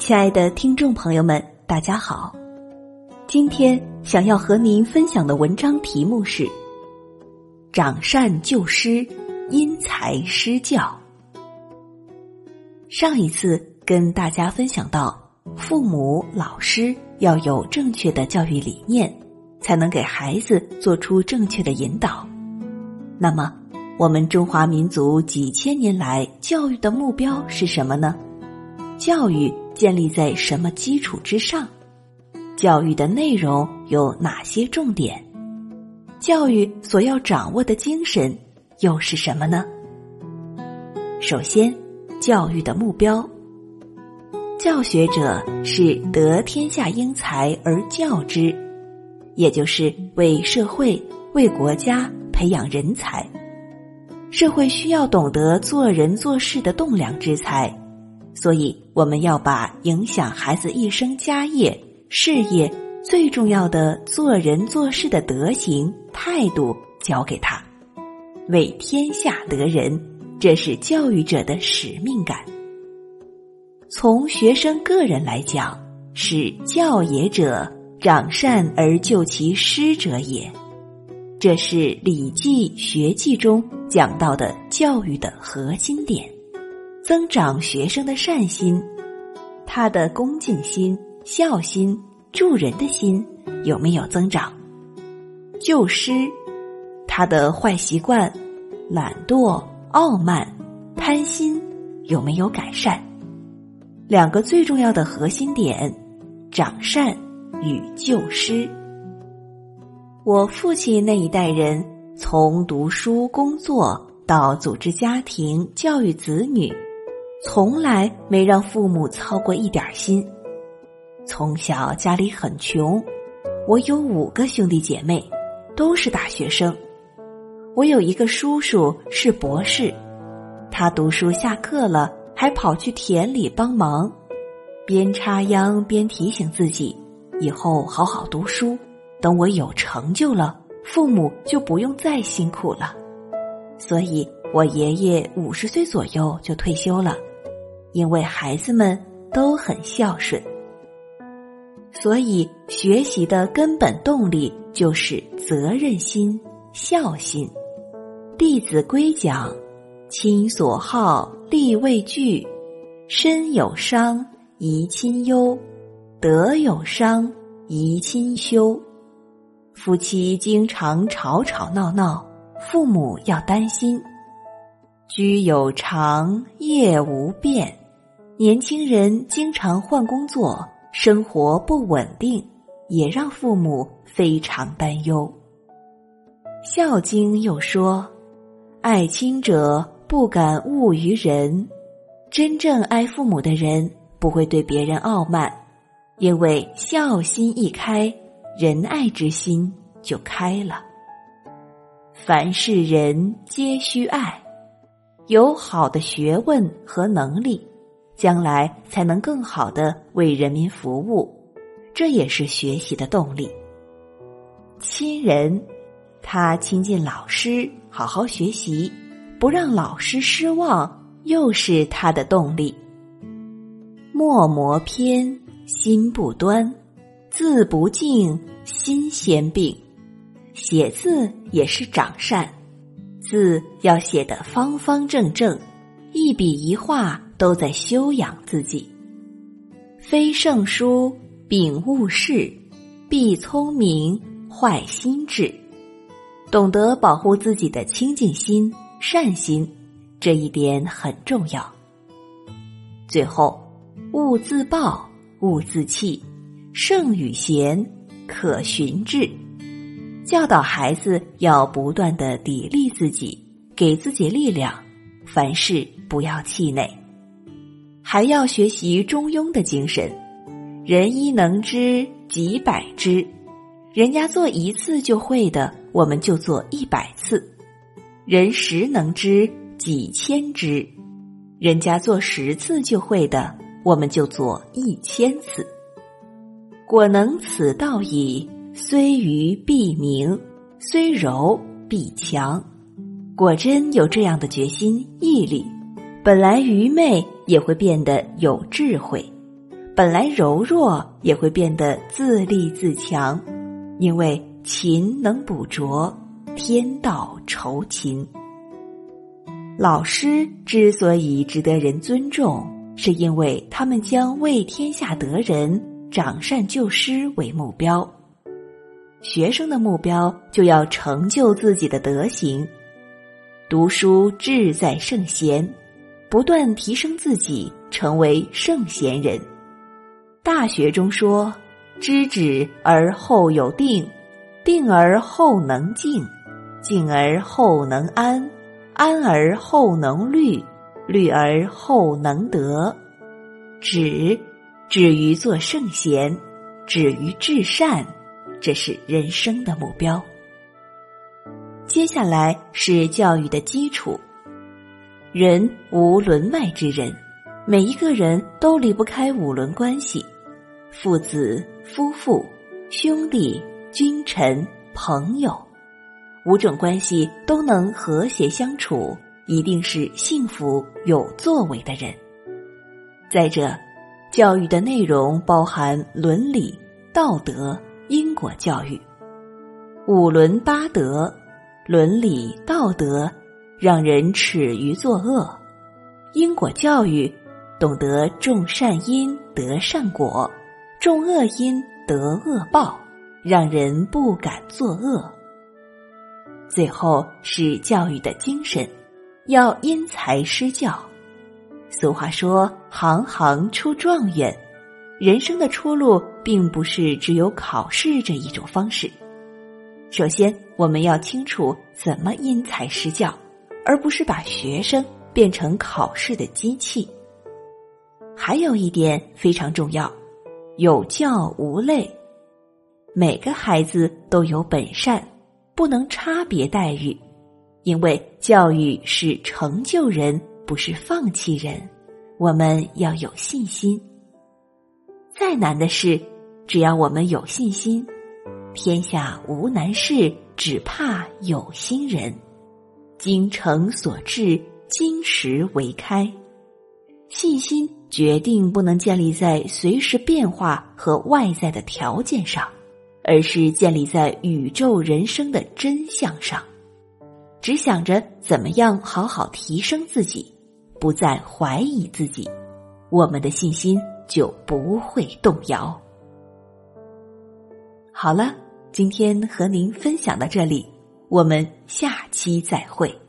亲爱的听众朋友们，大家好。今天想要和您分享的文章题目是长善救失，因材施教。上一次跟大家分享到，父母、老师要有正确的教育理念，才能给孩子做出正确的引导。那么，我们中华民族几千年来教育的目标是什么呢？教育建立在什么基础之上？教育的内容有哪些重点？教育所要掌握的精神又是什么呢？首先，教育的目标。教学者是得天下英才而教之，也就是为社会、为国家培养人才。社会需要懂得做人做事的栋梁之才，所以我们要把影响孩子一生家业、事业最重要的做人做事的德行、态度教给他，为天下得人，这是教育者的使命感。从学生个人来讲，是教也者，长善而救其失者也。这是《礼记·学记》中讲到的教育的核心点，增长学生的善心，他的恭敬心、孝心、助人的心有没有增长？救失，他的坏习惯、懒惰、傲慢、贪心有没有改善？两个最重要的核心点，长善与救失。我父亲那一代人，从读书工作到组织家庭、教育子女，从来没让父母操过一点心。从小家里很穷，我有5个兄弟姐妹，都是大学生。我有一个叔叔是博士，他读书下课了，还跑去田里帮忙，边插秧边提醒自己，以后好好读书，等我有成就了，父母就不用再辛苦了。所以我爷爷50岁左右就退休了，因为孩子们都很孝顺。所以学习的根本动力就是责任心、孝心。弟子规讲，亲所好，力为具，身有伤，贻亲忧，德有伤，贻亲羞。夫妻经常吵吵闹闹，父母要担心。居有常，业无变，年轻人经常换工作，生活不稳定，也让父母非常担忧。孝经又说，爱亲者不敢恶于人。真正爱父母的人不会对别人傲慢，因为孝心一开，仁爱之心就开了。凡是人皆须爱，有好的学问和能力，将来才能更好地为人民服务，这也是学习的动力。亲人，他亲近老师，好好学习，不让老师失望，又是他的动力。墨磨偏，心不端，字不净，心先病。写字也是长善，字要写得方方正正，一笔一画都在修养自己。非圣书，秉物事，必聪明，坏心智。懂得保护自己的清净心、善心，这一点很重要。最后，勿自暴，勿自弃，圣与贤，可循志。教导孩子要不断地砥砺自己，给自己力量，凡事不要气馁。还要学习中庸的精神，人一能知，几百知。人家做1次就会的，我们就做100次。人10能知，几千知。人家做10次就会的，我们就做1000次。果能此道矣，虽愚必明，虽柔必强。果真有这样的决心毅力，本来愚昧也会变得有智慧， 本来柔弱也会变得自立自强，因为勤能补拙，天道酬勤。老师之所以值得人尊重，是因为他们将为天下得人、长善救失为目标。学生的目标就要成就自己的德行，读书志在圣贤，不断提升自己，成为圣贤人。大学中说，知止而后有定，定而后能静，静而后能安，安而后能虑，虑而后能得。止于做圣贤，止于至善，这是人生的目标。接下来是教育的基础。人无伦外之人，每一个人都离不开五伦关系，父子、夫妇、兄弟、君臣、朋友，五种关系都能和谐相处，一定是幸福有作为的人。再者，教育的内容包含伦理、道德、因果教育。五伦八德，伦理道德让人耻于作恶；因果教育懂得种善因得善果，种恶因得恶报，让人不敢作恶。最后是教育的精神，要因材施教。俗话说，行行出状元，人生的出路并不是只有考试这一种方式。首先，我们要清楚怎么因材施教，而不是把学生变成考试的机器。还有一点非常重要，有教无类。每个孩子都有本善，不能差别待遇，因为教育是成就人，不是放弃人，我们要有信心。再难的事，只要我们有信心，天下无难事，只怕有心人。精诚所至，金石为开。信心决定不能建立在随时变化和外在的条件上，而是建立在宇宙人生的真相上。只想着怎么样好好提升自己，不再怀疑自己，我们的信心就不会动摇。好了，今天和您分享到这里，我们下期再会。